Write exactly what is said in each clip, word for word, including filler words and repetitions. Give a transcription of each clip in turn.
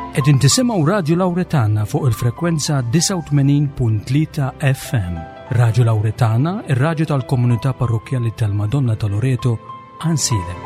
Qegħdin tisimgħu Radio Lawretana fuq il-frekwenza tisa' u tmenin punt tlieta F M. Radio Lawretana, ir-radju tal-Komunità Parrokjali tal-Madonna ta' Loreto, Ansile.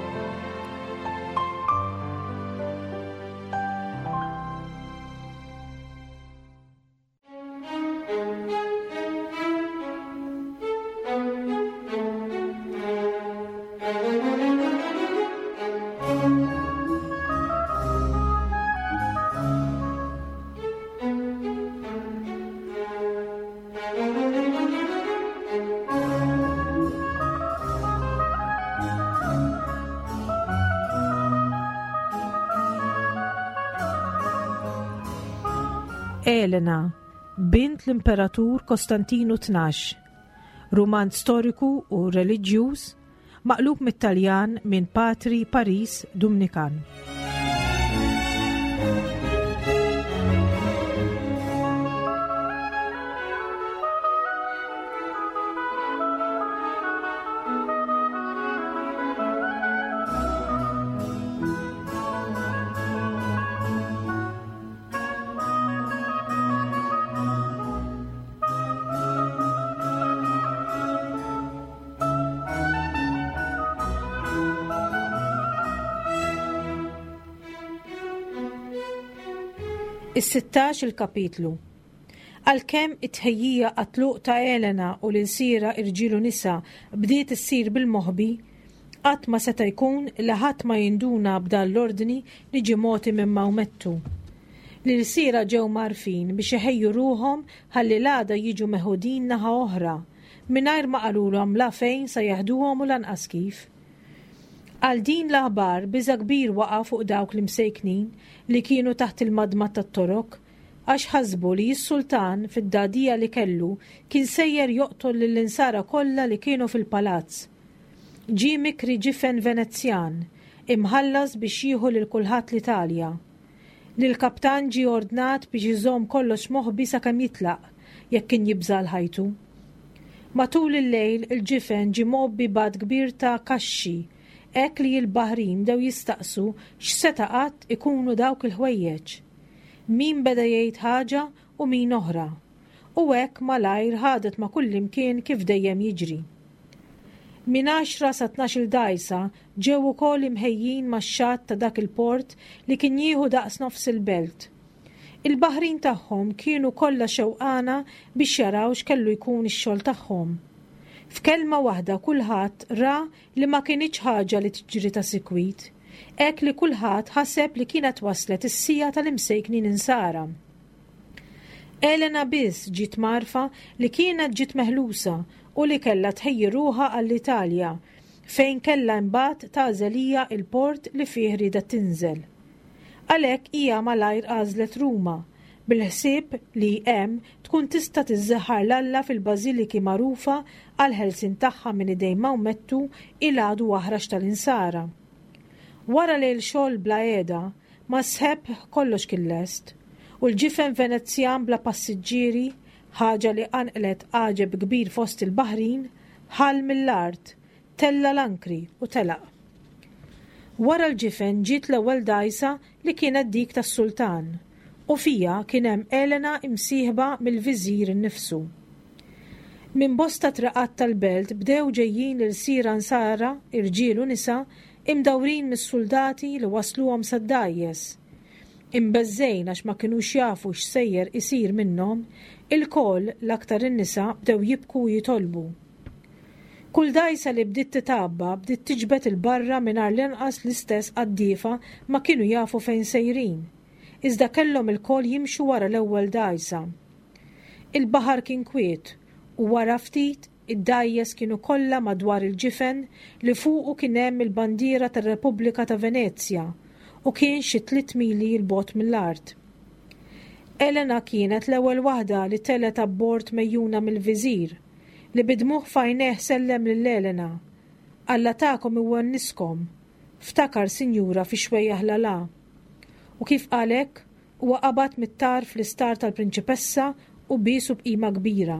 Elena, bint l-Imperatur Kostantinu tnax, roman storiku u reliġjuż maqlub mit-Taljan minn Patri Paris Dumnikan. Is-sittax il-kapitlu. Għalkemm it-tħejjija għat-tluq ta' Elena u l-insira irġielu nisa bdiet issir bil-moħbi, qatt ma seta' jkun li ħadd ma jinduna b'dan l-ordni li ġie mogħti minn Mawmettu. L-insira ġew marfin biex iħejju ruhom ħalli l-għada jiġu meħudin naħa oħra mingħajr ma qalulhom la fejn se jaħduhom u lanqas kif. Għal din l-aħbar biża' kbir waqa' fuq dawk l-imsejknin li kienu taħt il-madma tat-torok għax ħasbu li s-sultan fid-dadija li kellu kien sejjer joqtol lill-insara kollha li kienu fil-palazz. Ġie mikri ġifen Venezzjan imħallas biex jieħu lil kulħadd l-Italja. Lill-kaptan ġie ordnat biex iżomm kollox moħbi sakemm jitlaq jekk kien jibża l-ħajtu. Matul il-lejl il-ġifen ġie mobbi bad kbir ta' kaxxi hekk li l-baħrin dew jistaqsu x'seta' qatt ikunu dawk il-ħwejjeġ. Min beda jgħid ħaġa u min oħra. U hekk malajr ħadet ma' kull imkien kif dejjem jiġri. Min għaxra sa tnax-il dgħajsa ġew ukoll imħejjin max-xatt ta' dak il-port li kien jieħu daqs nofs il-belt. Il-baħrin tagħhom kienu kollha xewqana biex jaraw x'kellu jkun ix-xogħol tagħhom. F'kelma waħda kulħadd ra li ma kienx ħaġa li tiġri ta' sikwit, hekk li kulħadd ħaseb li kienet waslet is-sija tal-imsejknin insara. Elena biss ġiet marfa li kienet ġiet meħlusa u li kellha tħejji ruħha għall-Italja fejn kellha imbagħad tagħżel hija l-port li fih rieda tinżel. Għalhekk hija malajr għażlet Ruma bil-ħsieb li hemm tkun tista' tiżżaħħar l-Alla fil-bażiliki magħrufa għal ħelsien tagħha minn idejn Mawmettu il-għadu aħrax tal-insara. Wara li l-xogħol bla qiegħda ma sħeb kollox kien lest u l-ġifen Venezzjan bla passiġġieri, ħaġa li anqlet għaġeb kbir fost il-baħrin, ħall mill-art, tella l-ankri u telaq. Wara l-ġifen ġiet l-ewwel dgħajsa li kienet dik tas-sultan u fija kien hemm Elena imsieħba mill-viżir innifsu. Min bosta traqat tal-belt bdew ġejjin l-sira nsara, irġiel u nisa, imdawrin mis-soldati li wasluhom sad-dajjes. Imbeżżejn għax ma kinux jafu x'sejjer isir minnhom, il-koll l-aktar in-nisa bdew jibku u jitolbu. Kull dgħajsa li bdiet titabba bdiet tiġbed il-barra mingħajr l-inqas l-istess qaddifa ma kienu jafu fejn sejrin. Iżda kellhom il-koll jimxu wara l-ewwel dgħajsa. Il-baħar kien kwiet u wara ftit id-dgħajjes kienu kollha madwar il-ġifen li fuqu kien hemm il-bandiera tar-Repubblika ta' Venezja u kien xi tliet mili l bogħod mill-art. Elena kienet l-ewwel waħda li telet abbord mejjuna mill-viżir li bidmuh fajnejh sellem lil Elena. Alla tagħkom iwenniskom, ftakar Sinjura fi xwejjeħ lala. U kif qalek huwa qabad mit-tar fl-istar tal-Prinċipessa u bisu b'qima kbira.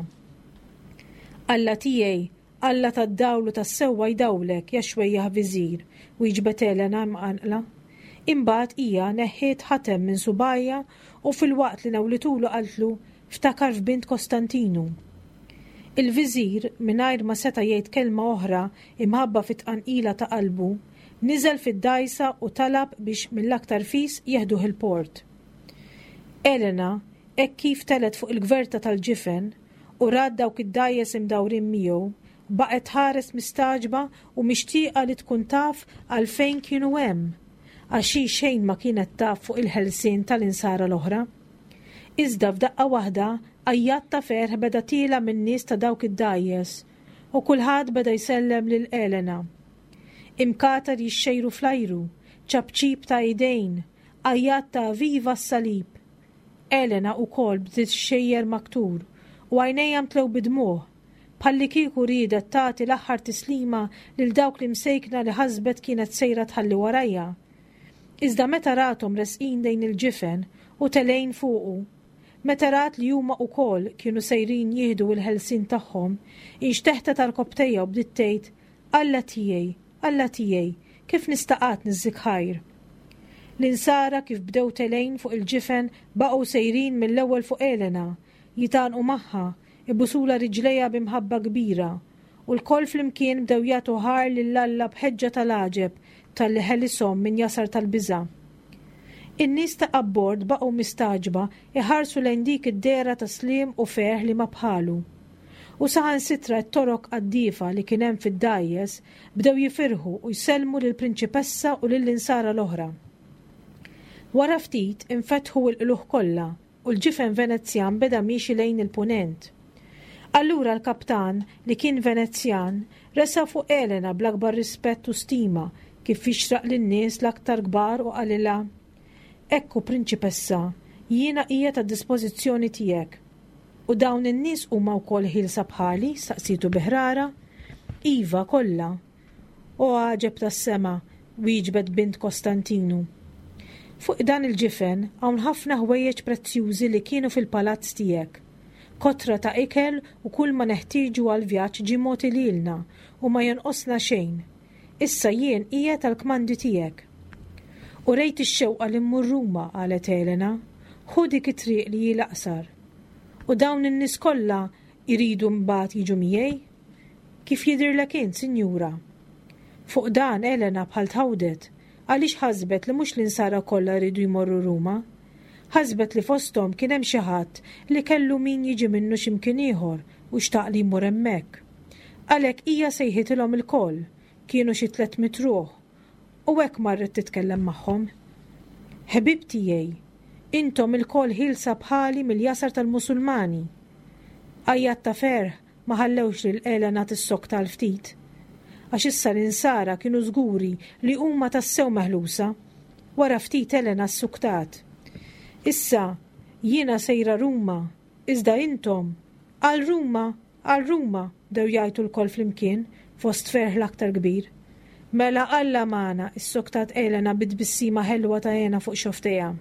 Alla tiegħi, Alla tad-dawlu tas-sewwa jdawlek ja xwejjeħ viżir u jiġbed Elena mqanqla. Imbagħad hija neħħiet ħatem minn subajja u filwaqt li nawlitulu qaltlu ftakar f'bint Kostantinu. Il-viżir mingħajr ma seta' jgħid kelma oħra imħabba fit-tqanqila ta' qalbu, niżel fid-dajsa u talab biex mill-aktar fis jeħduh il-port. Elena hekk kif telet fuq il-gverta tal-ġifen u rad dawk id-dajjes imdawrin miegħu, baqgħet ħares mistaġba u mixtieqa li tkun taf għalfejn kienu hemm, għax hi xejn ma kienet taf fuq il-ħelsien tal-insara l-oħra. Iżda f'daqqa waħda għajjat ta' ferħ beda tila minn nies ta' dawk id-dajjes u kulħadd beda jsellem lil Elena. Imkatar jixxejru flajru, ċabċib ta' idejn, għajjat ta' viva s-salib. Elena wkoll bdiet xejjer maktur u għajnejha mtlew bidmuh, bħalli kieku ridet tagħti l-aħħar tislima lil dawk li msejkna li ħasbet kienet sejra tħalli warajja. Iżda meta rathom resqin dejn il-ġifen u telejn fuqu, meta rat li huma wkoll kienu sejrin jieħdu l-ħelsien tagħhom, inxteħtet tal-koptejja u bdiet tgħid: Alla tiegħi, Alla tiegħi, kif nistaqat niżżik ħajr. L-insara kif bdew telejn fuq il-ġifen baqgħu sejrin mill-ewwel fuq Elena, jitanqu magħha, ibusula riġlejha b'imħabba kbira, u l-koll flimkien bdew jagħtu ħar lill-Alla bħeġġa tal-għaġeb tal-li ħelishom minn jasar tal-biża'. In-nies ta' abbord baqgħu mistaġba iħarsu lejn dik id-dera ta' sliem u ferħ li ma bħalu. U saħansitra t-torok qaddifa li kien hemm fid-dajjes bdew jifirħu u jsellmu lill-prinċipessa u lill-insara l-oħra. Wara ftit infetħu l-qluħ kollha u l-ġifen Venezzjan beda miexi lejn il-punent. Allura l-kaptan li kien Venezzjan resa fuq Elena bl-akbar rispett u stima kif jixraq lin-nies l-aktar kbar u qalilha: Ekku prinċipessa, jiena hija tad-dispożizzjoni tiegħek. U dawn in-nies huma wkoll ħilsa bħali, saqsitu biħrara. Iva kollha. U għaġeb tas-sema, wieġbet bint Kostantinu. Fuq dan il-ġifen hawn ħafna ħwejjeġ prezzjużi li kienu fil-palazz tiegħek. Kotra ta' ikel u kull ma neħtieġu għal vjaġġ ġie mogħti lilna u ma jonqosna xejn. Issa jien hija tal-kmandi tiegħek. U rejt ix-xewqa li mmur Ruma, qalet Elena, ħu dik it-triq li hi aqsar. U dawn in-nies kollha jridu mbagħad jiġu miegħi? Kif jidhirlek int, Sinjura? Fuq dan Elena bħal tħawdet. Għaliex ħasbet li mhux l-insara kollha jridu jmorru Ruma. Ħasbet li fosthom kien hemm xi ħadd li kellu min jiġi minnu x'imkien ieħor u xtaq li jmur hemmhekk. Għalhekk hija sejħitilhom il-koll, kienu xi tliet mitruħ, u hekk marret titkellem magħhom. Ħbib tiegħi, intom il-koll ħilsa bħali mill-jasar tal-Musulmani. Għajjat ta' ferħ ma ħallewx lil Elena tissok tal-ftit. Għax issa l-insara kienu żguri li huma tassew meħlusa, wara ftit Elena s-suktat. Issa jiena sejra Ruma, iżda intom, għal Ruma, għal Ruma, dew jgħidu l-koll flimkien, fost ferħ l-aktar kbir. Mela Alla magħna is-suktat Elena bid-bissima ħelwa ta' jena fuq xoftejha.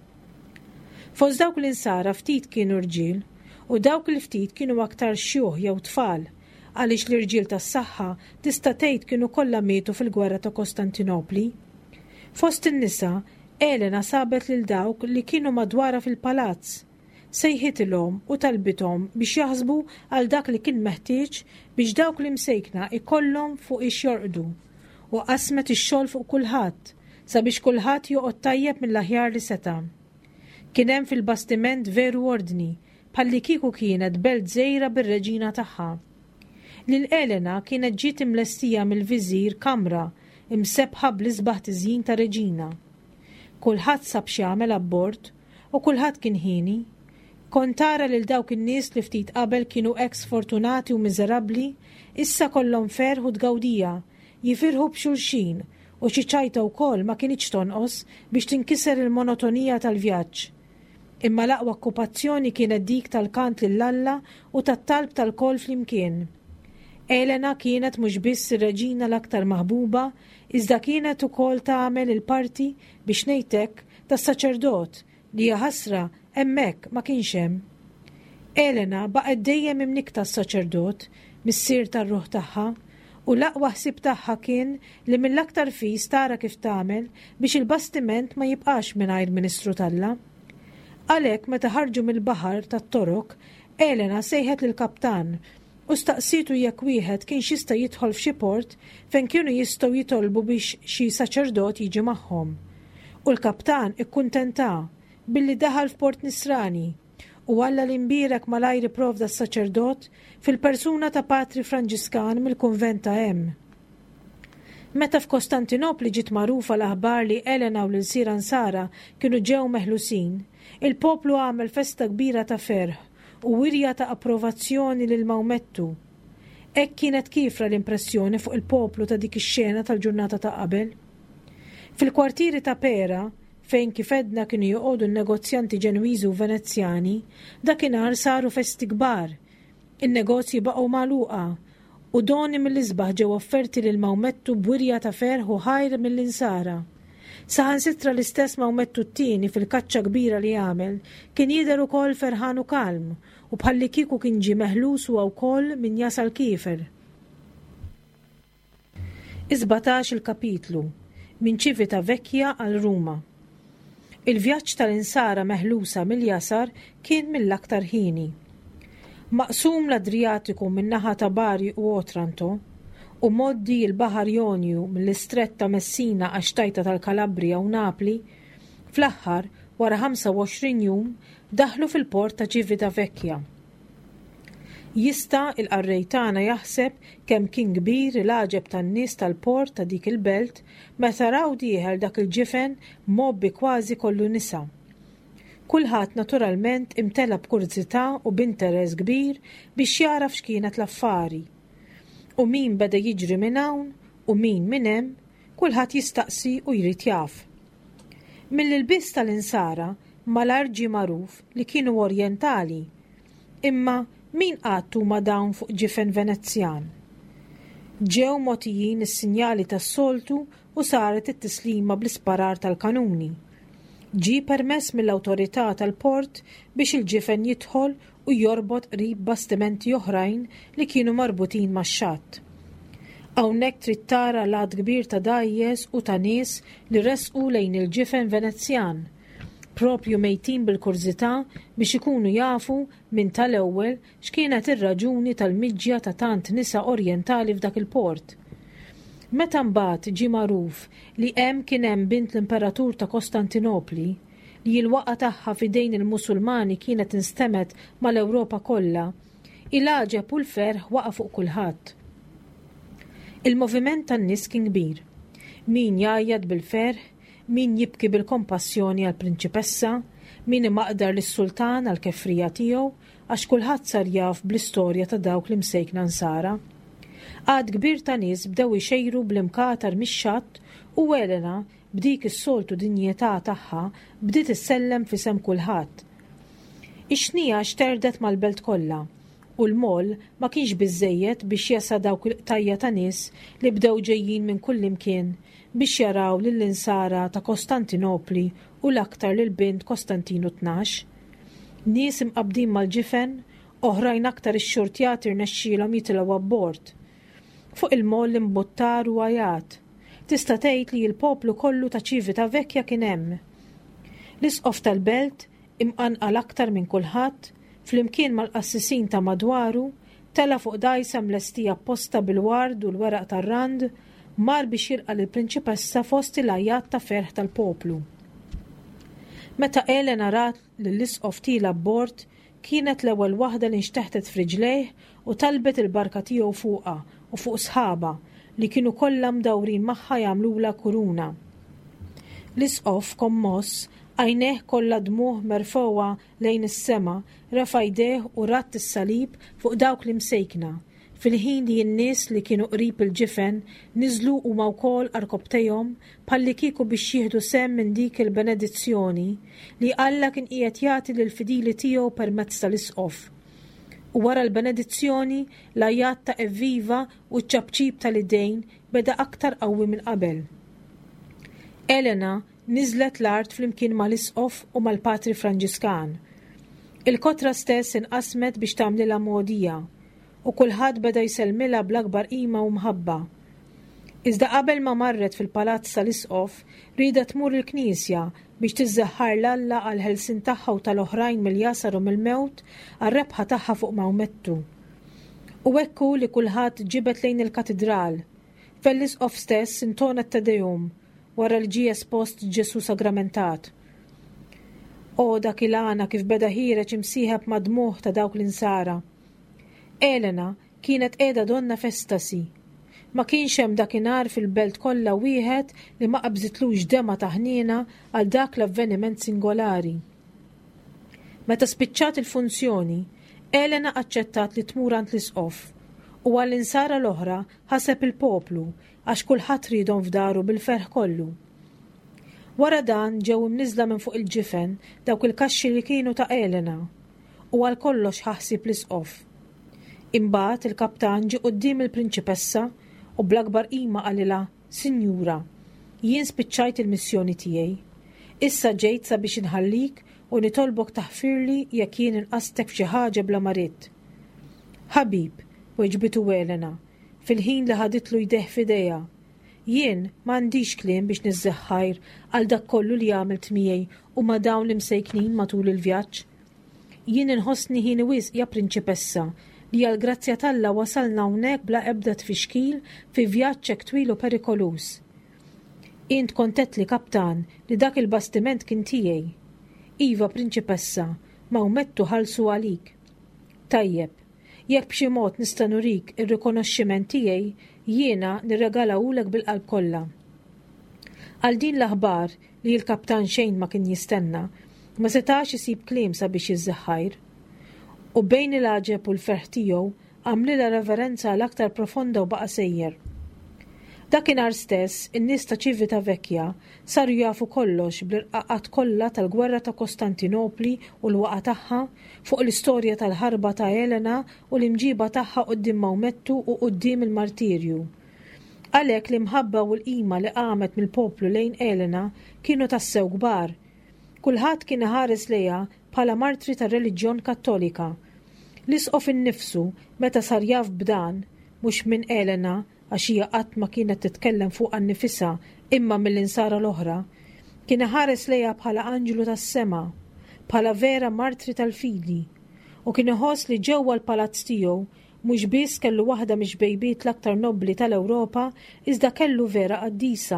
Fost dawk l-insara ftit kienu rġiel u dawk l-ftit kienu aktar xjuħ jew tfal, għaliex l-irġiel tas-saħħa tista' tgħid kienu kollha mietu fil-gwerra ta' Kostantinopli. Fost in-nisa, Elena sabet lil dawk li kienu madwara fil-palazz. Sejħitilhom u talbithom biex jaħsbu għal dak li kien meħtieġ biex dawk li msejkna ikollhom fuq ix jorqdu u qasmet ix-xogħol fuq kulħadd sabiex kulħadd joqgħod tajjeb mill-aħjar li seta'. Kien hemm fil-bastiment veru ordni bħalli kieku kienet belt żgħira bir-reġina tagħha. Lil Elena kienet ġiet imlestija mill-viżir kamra imsebħa bl-isbaħ tiżjin ta' reġina. Kulħadd sab x'jagħmel abbord u kulħadd kien ħieni. Kont tara lil dawk in-nies li ftit qabel kienu eks fortunati u miżerabbli, issa kollhom ferħ u tgawdija, jifirħu b'xulxin u xi ċajta wkoll ma kienx tonqos biex tinkiser il-monotonija tal-vjaġġ. Imma l-aqwa okkupazzjoni kienet dik tal-kant lill-Alla u tat-talb tal-kol flimkien. Elena kienet mhux biss ir-reġina l-aktar maħbuba, iżda kienet ukoll tagħmel il-parti biex ngħidlek tas-saċerdot li hija ħasra hemmhekk ma kienx hemm. Elena baqgħet dejjem imnikta s-saċerdot mis-sir tar-ruħ tagħha U l-aqwa ħsieb tagħha kien li mill-aktar fis tara kif tagħmel biex il-bastiment ma jibqax mingħajr Ministru Talla. Għalhekk meta ħarġu mill-baħar tat-Torok, Elena sejħet lill-kaptan u staqsitu jekk wieħed kien jista' jidħol f'xi port fejn kienu jistgħu jitolbu biex xi saċerdot jiġi magħhom. U l-kaptan ikkuntenta billi daħal f'Port Nisrani u għalla l-imbirek malajr ipprovda s-saċerdot fil-persuna ta' Patri Franġiskan mill-Kunvent ta' Hemm. Meta f'Kostantinopli ġiet magħrufa l-aħbar li Elena u l-Siran Sara kienu ġew meħlusin, il-poplu għamel festa kbira ta' ferħ u wirja ta' approvazzjoni lil Mawmettu. Hekk kienet kifra l-impressjoni fuq il-poplu ta' dik ix-xena tal-ġurnata ta' qabel. Fil-kwartieri ta' Pera, fejn kif edna kienu joqogħdu n-negozjanti Ġenwiżi u Venezzjani, dakinhar saru festi kbar. In-negozji baqgħu magħluqa u doni mill-isbaħ ġew offerti lil Mawmettu b'wirja ta' ferħ u ħajr mill-insara. Saħansitra l-istess Mawmettu t-tieni fil-kaċċa kbira li għamel kien jidher ukoll ferħan u kalm u bħalli kieku kien ġie meħlus huwa wkoll min jasal kiefer. Isbatax il-kapitlu minn Civitavecchia għal Ruma. Il-vjaġġ tal-insara meħlusa mill-jasar kien mill-aktar ħini. Maqsum l-Adriatiku min-naħa ta' Bari u Otranto u moddi l-Baħar Jonju mill-Istrett ta' Messina għax tajta tal-Kalabria u Napli, fl-aħħar wara ħamsa u għoxrin jum daħlu fil-port ta' Civitavecchia. Jista' il-qarrejtana jaħseb kemm kien kbir il-għaġeb tan-nies tal-port ta' dik il-belt meta raw dieħel dak il-ġifen mobbi kważi kollu nisa. Kulħadd naturalment imtela b'kurżità u b'interess kbir biex jaraf x'kienet l-affari. U min beda jiġri minn hawn u min minn hemm, kulħadd jistaqsi u jrid jaf. Mill-ilbies tal-insara mal-ar ġie magħruf li kienu orjentali, imma min għattu ma dawn fuq ġifen Venezzjan. Ġew motijin is-sinjali tas-soltu u saret it-tislima bl-isparar tal-kanuni. Ġi permess mill-awtorità tal-port biex il-ġifen jidħol u jorbot qrib bastimenti oħrajn li kienu marbutin max-xatt. Hawnhekk trid tara l-għad kbir ta' dajjes u ta' nies li resqu lejn il-ġifen Venezzjan, propju mejtin bil-kurżità biex ikunu jafu minn tal-ewwel x'kienet ir-raġuni tal-miġġja ta' tant nisa orjentali f'dak il-port. Meta mbagħad ġie magħruf li hemm kien hemm bint l-Imperatur ta' Kostantinopli li l-waqa' tagħha f'idejn il-Musulmani kienet instemet mal-Ewropa kollha, il-għaġeb u l-ferħ waqa' fuq kulħadd. Il-moviment tan-nies kien kbir. Min jgħajjad bil-ferħ, min jibki bil-kompassjoni għall-prinċipessa, min imaqdar lis-sultan għall-kefrija tiegħu għax kulħadd sar jaf bl-istorja ta' dawk li msejkna nsara. Għad kbir ta' nies bdew ixejru bl-imkatar mix-xatt u Elena b'dik is-soltu dinjetà tagħha bdiet issellem fisem kulħadd. Ix-xnija xterdet mal-belt kollha u l-moll ma kienx biżżejjed biex jasa dawk il-qtajja ta' nies li bdew ġejjin minn kull imkien biex jaraw lill-insara ta' Kostantinopli u l-aktar lill-bint Konstantinu tnax. Nies imqabdin mal-ġifen, oħrajn aktar ix-xurtjati rnexxielhom jitilgħu abbord. Fuq il-moll imbuttar u għajat. Tista' tgħid li l-poplu kollu ta' Civitavecchia kien hemm. L-isqof tal-belt imqanqal aktar minn kulħadd, flimkien mal-qassisin ta' madwaru, tela fuq dajsa mlestija apposta bil-ward u l-weraq tar-rand, mar biex jirqa' lill-prinċipessa fost il-għajjat ta' ferħ tal-poplu. Meta Elena rat lill-isqof tila abbord, kienet l-ewwel waħda li nxteħtet f'riġlejh u talbet il-barka tiegħu fuqha u fuq sħaba li kienu kollha mdawrin magħha jagħmlula kuruna. L-isqof kommoss għajnejh kollha dmuħ merfowa lejn is-sema, refa' jdejh u ratt is-salib fuq dawk li msejkna. Fil-ħin li n-nies li kienu qrib il-ġifen niżlu huma wkoll arkobtejhom bħalli kieku biex jieħdu sehem minn dik il-benedizzjoni li Alla kien qiegħed jagħti lill-fidili tiegħu permezz tal-isqof. U wara l-benedizzjoni l-ajjat ta' evviva u ċ-ċabċib tal-idejn beda aktar qawwi minn qabel. Elena niżlet l-art flimkien mal-isqof u mal-Patri Franġiskan. Il-kotra stess inqasmet biex tagħmlilha mogħdija u kulħadd beda jsellmilha bl-akbar qima u mħabba. Iżda qabel ma marret fil-palazz tal-Isqof, rieda tmur il-Knisja biex tiżżaħħar l-Alla għal ħelsien tagħha u tal-oħrajn mill-jasar u mill-mewt għar-rebħa tagħha fuq Mawmettu. U hekk li kulħadd ġibet lejn il-katedral. Fl-Isqof stess intona t-Tedejum wara li ġie espost Ġesu sagramentat. O dak il-għana kif beda ħireġ imsieħeb madmuħ ta' dawk l-insara. Elena kienet qiegħda donna festasi. Ma kienx hemm dakinhar fil-belt kollha wieħed li ma qabżitlux dema ta' ħniena għal dak l-avveniment singolari. Meta spiċċat il-funzjoni, Elena aċċettat li tmur għand l-Isqof u għall-insara l-oħra ħaseb il-poplu għax kulħadd ridhom f'daru bil-ferħ kollu. Wara dan ġew imniżla minn fuq il-ġifen dawk il-kaxxi li kienu ta' Elena u għal kollox ħaħsib l-Isqof. Imbagħad il-kaptan ġie quddiem il-prinċipessa u bl-akbar qima qalilha, Sinjura, jien spiċċajt il-missjoni tiegħi. Issa ġejt sabiex inħallik u nitolbok taħfirli jekk jien inqastek f'xi ħaġa bla marit. Ħabib, weġbitu Elena, fil-ħin li ħaditlu jdeh f'idejha. Jien m'għandix kliem biex niżżeħħajr għal dak kollu li għamilt miegħi u ma dawn l-imsejknin matul il-vjaġġ. Jien inħossni ħin wisq ja prinċipessa li għal grazzja talla wasalna hawnhekk bla ebda tfixkil fi vjaġġ hekk twil u perikolus. Int kontet li kaptan li dak il-bastiment kien tiegħi. Iva prinċipessa, Mawmettu ħalsu għalik. Tajjeb, jekk b'xi mod nista' nurik ir-rikonoxximent tiegħi, jiena nirregalawlek bil-qalb kollha. Għal din l-aħbar li l-kaptan xejn ma kien jistenna, ma setax isib kliem sabiex jiżżeħħajr. U bejn il-għaġeb u l-ferħ tiegħu għamlilha reverenza l-aktar profonda u baqa' sejjer. Dakinhar stess, in-nies ta' Civita Vecchia saru jafu kollox bl-irqaqat kollha tal-gwerra ta' Kostantinopli u l-waqa' tagħha fuq l-istorja tal-ħarba ta' Elena u l-imġiba tagħha quddiem Mawmettu u quddiem il-martirju. Għalhekk l-imħabba u l-qima li qamet mill-poplu lejn Elena kienu tassew kbar. Kulħadd kien iħares lejha bħala martri tar-reliġjon Kattolika. L-Isqof innifsu meta sar jaf b'dan mhux minn Elena għax hija qatt ma kienet titkellem fuq annifisha imma mill-insara l-oħra, kien iħares lejha bħala anġlu tas-sema, bħala vera martri tal-fidi, u kien iħoss li ġewwa l-palazz tiegħu mhux biss kellu waħda mix bejbiet l-aktar nobbli tal-Ewropa iżda kellu vera qaddisa.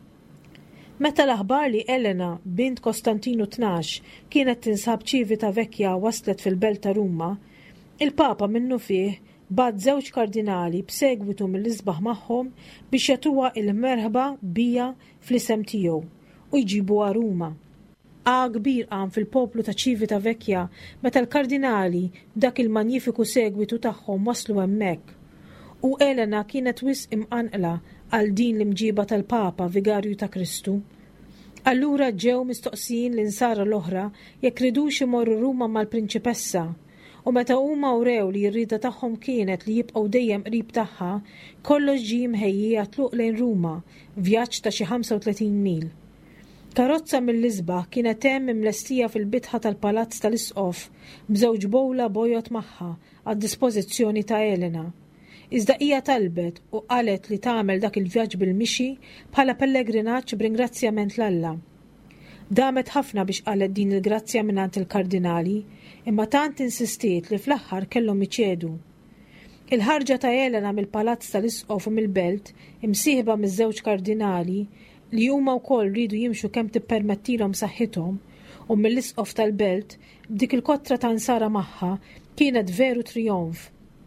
Meta l-aħbar li Elena bint Kostantinu tnax kienet tinsab Civita Vecchia waslet fil-belt ta' Ruma, il-Papa minnu fih bad żewġ kardinali b'segwitu mill-isbaħ magħhom biex jagħtuha il-merħba bija fl-isem tiegħu u jġibuha Ruma. Għa kbir qam fil-poplu ta' Civita Vecchia meta l-kardinali b'dak il-magnifiku segwitu tagħhom waslu hemmhekk. U Elena kienet wisq imqanqla għal din l-imġiba tal-Papa Vigarju ta' Kristu. Allura ġew mistoqsijin l-insara l-oħra jekk ridux imorru Ruma mal-prinċipessa. U meta huma wrew li r-rieda tagħhom kienet li jibqgħu dejjem qrib tagħha, kollox ġie mħejji għatluq lejn Ruma, vjaġġ ta' xi ħamsa u tletin mil. Karozza mill-isbaħ kienet hemm imlestija fil-bitħa tal-palazz tal-Isqof b'żewġ bowla bojot magħha għad-dispożizzjoni ta' Elena. Iżda hija talbet u qalet li tagħmel dak il-vjaġġ bil-mixi bħala pellegrinaġġ b'ringrazzjament l-Alla. Damet ħafna biex qalet din il-grazzja mingħand il-kardinali, imma tant insistiet li fl-aħħar kellhom iċedu. Il-ħarġa ta' Elena mill-palazz tal-Isqof u mill-belt imsieħba miż-żewġ kardinali li huma wkoll ridu jimxu kemm tippermettilhom saħħithom u mill-Isqof tal-belt b'dik il-kottra ta' nsara magħha kienet veru trionf.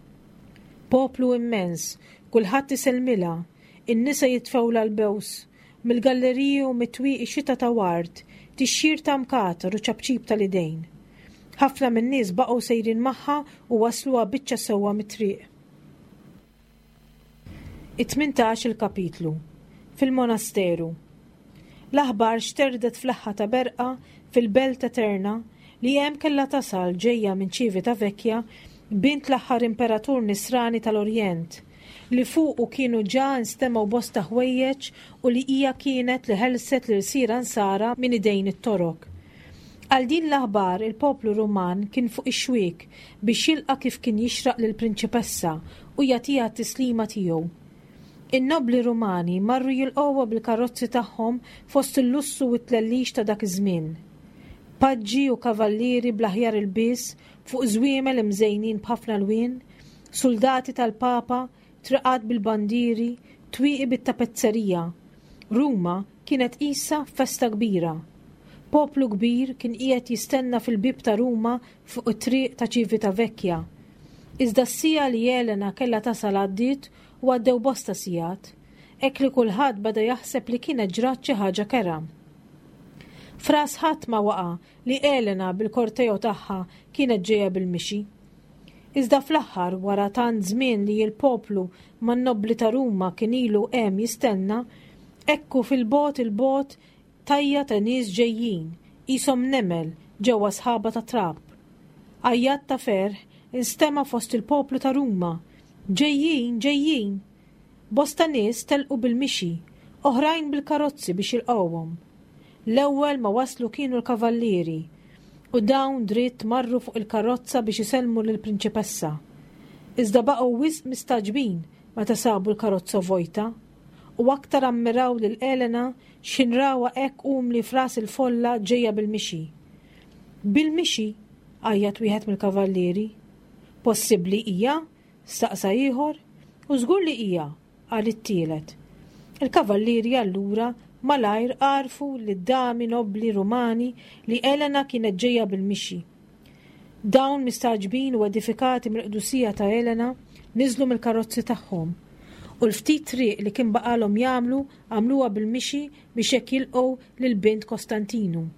Poplu immens, kulħadd isellmilha, in-nisa jitfgħu l-bews, mill-galleriji u mit-twieqi xita ta' ward, tixxir ta' mkatar u ċabċib tal-idejn. Ħafna min-nies baqgħu sejrin magħha u wasluha biċċa sewwa mit-triq. it-tmintax il-kapitlu fil-monasteru. L-aħbar xterdet fl-aħħa ta' berqa fil-belt eterna li hemm kellha tasal ġejja minn Civita Vecchia bint l-aħħar imperatur Nisrani tal-Orjent li fuqu kienu ġa nstemaw bosta ħwejjeġ u li hija kienet li ħelset li sira nsara minn idejn it-torok. Għal din l-aħbar il-poplu Ruman kien fuq ix-xwiek biex jilqa' kif kien jixraq lill-prinċipessa u jagħtiha t-tislima tiegħu. In-nobli Rumani marru jilqgħuha bil-karozzi tagħhom fost il-lussu u t-tlellix ta' dak iż-żmien. Paġġi u kavallieri bl-aħjar ilbies fuq żwiemel imżejnin b'ħafna lwien, soldati tal-Papa, triqat bil-bandieri, twieqi bit-tapezzerija. Ruma kienet qisha festa kbira. Poplu kbir kien qiegħed jistenna fil-bib ta' Ruma fuq it-triq ta' Civitavecchia. Iżda s-sija li Elena kellha tasal għaddiet u għaddew bosta sigħat, hekk li kulħadd bada jaħseb li kienet ġrat xi ħaġa kera. Fras ħadd ma waqa' li Elena bil-kortejo tagħha kienet ġejja bil-mixi. Iżda fl-aħħar wara tant żmien li l-poplu man-nobbli ta' Ruma kien ilu hemm jistenna, ekku fil-bot il-bot tajja ta' nies ġejjin, qishom nemel ġewwa sħaba ta' trab. Ajjat ta' ferħ instema' fost il-poplu ta' Ruma. Ġejjin, ġejjin. Bosta nies telqu bil-mixi, oħrajn bil-karozzi biex jilqawhom. L-ewwel ma waslu kienu l-kavallieri u dawn dritt marru fuq il-karozza biex isellmu lill-prinċipessa. Iżda baqgħu wisq mistaġbin meta sabu l-karozza vojta u aktar ammiraw lil Elena x'inrawha hekk umli fras il-folla ġejja bil-mixi. Bil-mixi għajjat wieħed mill-kavallieri. Possibbli hija? Staqsa ieħor u żgur li hija qal it-tielet. Il-kavallieri allura malajr għarfu li d-dami nobli Rumani li Elena kienet ġejja bil-mixi. Dawn mistaġbin u edifikati mill-qdusija ta' Elena niżlu mill-karozzi tagħhom u l-ftit triq li kien baqalhom jagħmlu għamluha bil-mixi biex hekk jilqgħu lill-bint Kostantinu.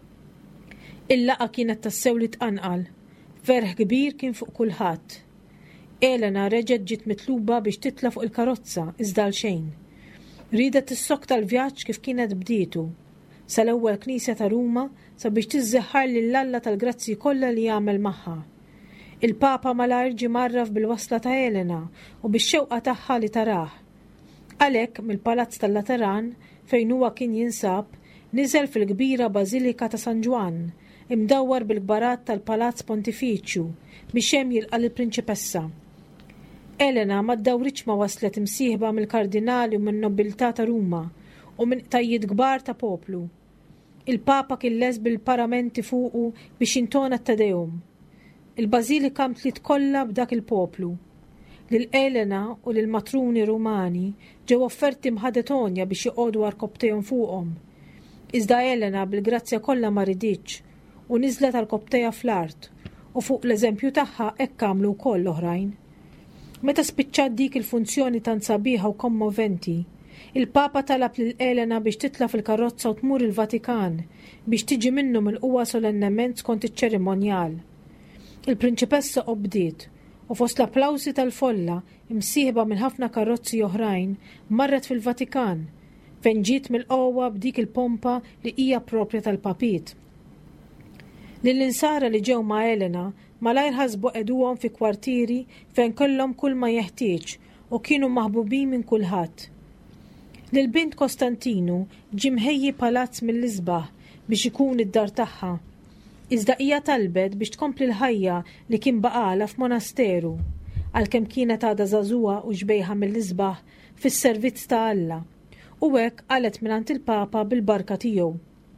Il-laqa kienet tassew li tqanqal, ferħ kbir kien fuq kulħadd. Elena reġgħet ġiet mitluba biex titla' fuq il-karozza iżda xejn. Ridet issok tal-vjaġġ kif kienet bdietu sal-ewwel Knisja ta' Ruma sabiex tiżżeħħar lill-Alla tal-grazzi kollha li jagħmel magħha. Il-Papa malajr ġie marraf bil-wasla ta' Elena u bix-xewqa tagħha li tarah. Għalhekk mill-Palazz tal-Lateran fejn huwa kien jinsab niżel fil-kbira Bażilika ta' San Ġwan imdawwar bil-kbarat tal-Palazz Pontifiċju biex hemm jilqa' lill-prinċipessa. Elena ma ddawritx ma waslet imsieħba mill-kardinali u min-nobiltà ta' Ruma u minn qtajjiet kbar ta' poplu. Il-Papa kien les bil-paramenti fuqu biex intona t-Tadewm. Il-Bażilika mtliet kollha b'dak il-poplu. Lil Elena u lil matruni Rumani ġew offerti mħadetonja biex joqogħdu għall-koptejhom fuqhom. Iżda Elena bil-grazzja kollha ma riditx u niżlet għall-koptejha fl-art u fuq l-eżempju tagħha hekk għamlu wkoll oħrajn. Meta spiċċat dik il-funzjoni tant sabiħa u kommoventi, il-Papa talab lil Elena biex titla' fil-karozza u tmur il-Vatikan biex tiġi minnu mill-qwa solennement skont iċ-ċerimonjal. Il-prinċipessa qobdiet u fost l-applawsi tal-folla imsieħba minn ħafna karozzi oħrajn marret fil-Vatikan fejn ġiet mill-qowwa b'dik il-pompa li hija proprja tal-Papit. Lill-insara li ġew ma' Elena malajr ħasbu qeduhom fi kwartieri fejn kellhom kull ma jeħtieġ u kienu maħbubin minn kulħadd. Lill-bint Kostantinu ġie mħejji palazz mill-isbaħ biex ikun id-dar tagħha. Iżda hija talbet biex tkompli l-ħajja li kien baqala f'monasteru għalkemm kienet għadha żagħżugħa u ġbejħa mill-isbaħ fis-servizz ta' Alla u hekk qalet mingħand il-Papa bil-barka tiegħu.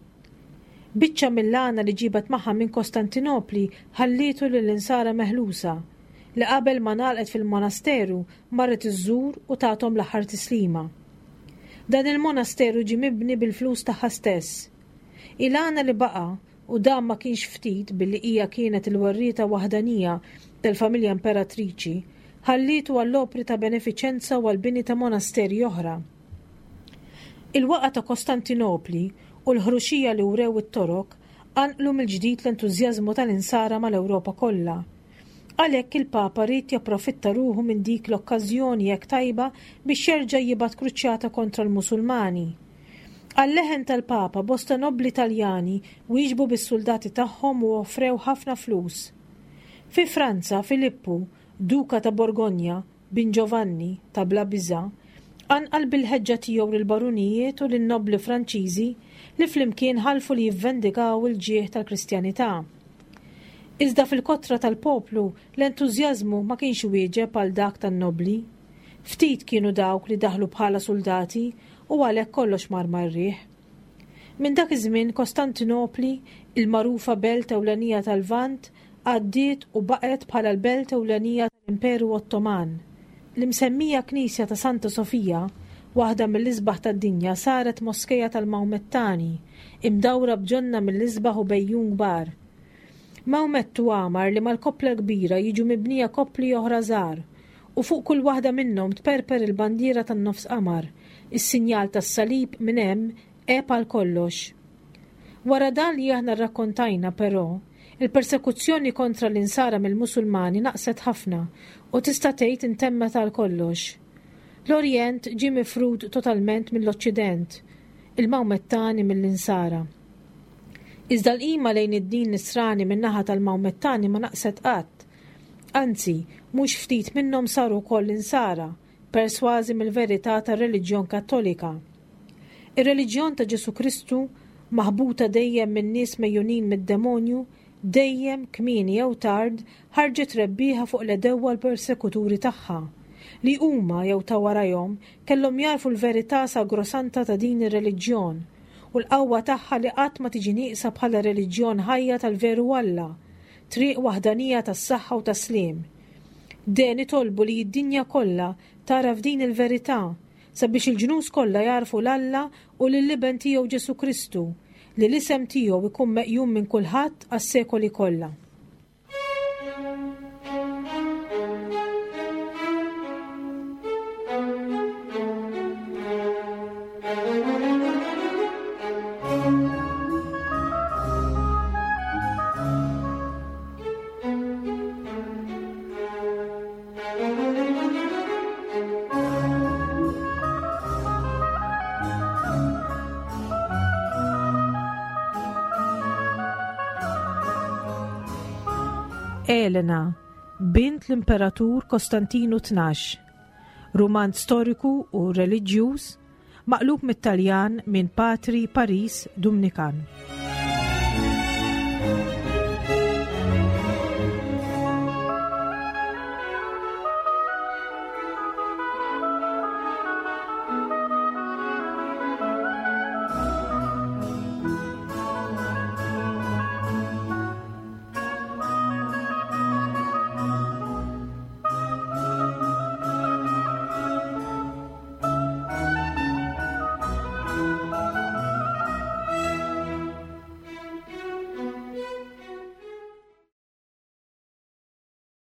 Biċċa mill-għana li ġibet magħha minn Kostantinopli ħallietu lill-insara meħlusa li qabel ma nagħlqet fil-monasteru marret iżżur u tagħthom l-aħħar tislima. Dan il-monasteru ġie mibni bil-flus tagħha stess. Il-għana li baqa' u dan ma kienx ftit billi hija kienet il-warrieta waħdanija tal-familja imperatriċi ħallietu għall-opri ta' benefiċenza u għall-bini ta' monasteri oħra. Il-waqa ta' Kostantinopli u l-ħruxija li wrew it-torok għanqlu mill-ġdid l-entużjażmu tal-insara mal-Ewropa kollha. Għalhekk il-Papa rid japprofitta ruħu minn dik l-okkażjoni hekk tajba biex jerġa' jibgħat kruċjata kontra l-Musulmani. Għall-leħen tal-Papa bosta nobli Taljani wieġbu bis-soldati tagħhom u offrew ħafna flus. Fi Franza, Filippu, Duka ta' Borgogna, bin Giovanni ta' Blabiza, anqal bil-ħeġġa tiegħu lill-barunijiet u lin-nobli Franċiżi li flimkien ħalfu li jivvendigaw il-ġieħ tal-Kristjanità. Iżda fil-kotra tal-poplu l-entużjażmu ma kienx wieġeb għal dak tan-nobli. Ftit kienu dawk li daħlu bħala soldati u għalhekk kollox mar marriħ. Minn dak iż-żmien Kostantinopli, il-magħrufa belt ewlenija tal-Lvant, għaddiet u baqgħet bħala l-belt ewlenija tal-Imperu Ottoman. L-imsemmija Knisja ta' Santa Sofija, waħda mill-isbaħ tad-dinja, saret moskeja tal-Mawmettani, imdawra bġonna mill-isbaħ u bejjun kbar. Mawmettu għamar li mal-koppla kbira jiġu mibnija koppli oħra żgħar u fuq kull waħda minnhom tperper il-bandiera tan-nofs qamar, is-sinjal tas-salib minn hemm eb għal kollox. Wara dan li aħna rrakkontajna però, il-persekuzzjoni kontra l-insara mill-Musulmani naqset ħafna u tista' tgħid intemmet għal kollox. L-Orjent ġie mifrud totalment mill-Oċċident, il-Mawmettani mill-insara. Iżda l-qima lejn id-din nisrani min-naħa tal-Mawmettani ma naqset qatt. Anzi, mhux ftit minnhom saru wkoll insara, persważi mill-verità tar-reliġjon Kattolika. Ir-reliġjon ta' Ġesu Kristu, maħbuta dejjem minn nies mejjunin mid-demonju, dejjem kmieni jew tard ħarġet rebbieħa fuq l-edewwa l-persekuturi tagħha, li huma jew ta' warahom kellhom jarfu l-verità sagrosanta ta' din ir-reliġjon u l-qawwa tagħha li qatt ma tiġi nieqsa bħala reliġjon ħajja tal-veru Alla, triq waħdanija tas-saħħa u tas-sliem. Den itolbu li d-dinja kollha tara f'din il-verità sabiex il-ġnus kollha jarfu l-Alla u lill-liben tiegħu Ġesu Kristu, li l-isem tiegħu ikun meqjum minn kulħadd għas-sekoli kollha. Elena, bint l-Imperatur Kostantinu tnax, roman storiku u reliġjuż, maqlub mit-Taljan minn Patri Paris Dumnikan.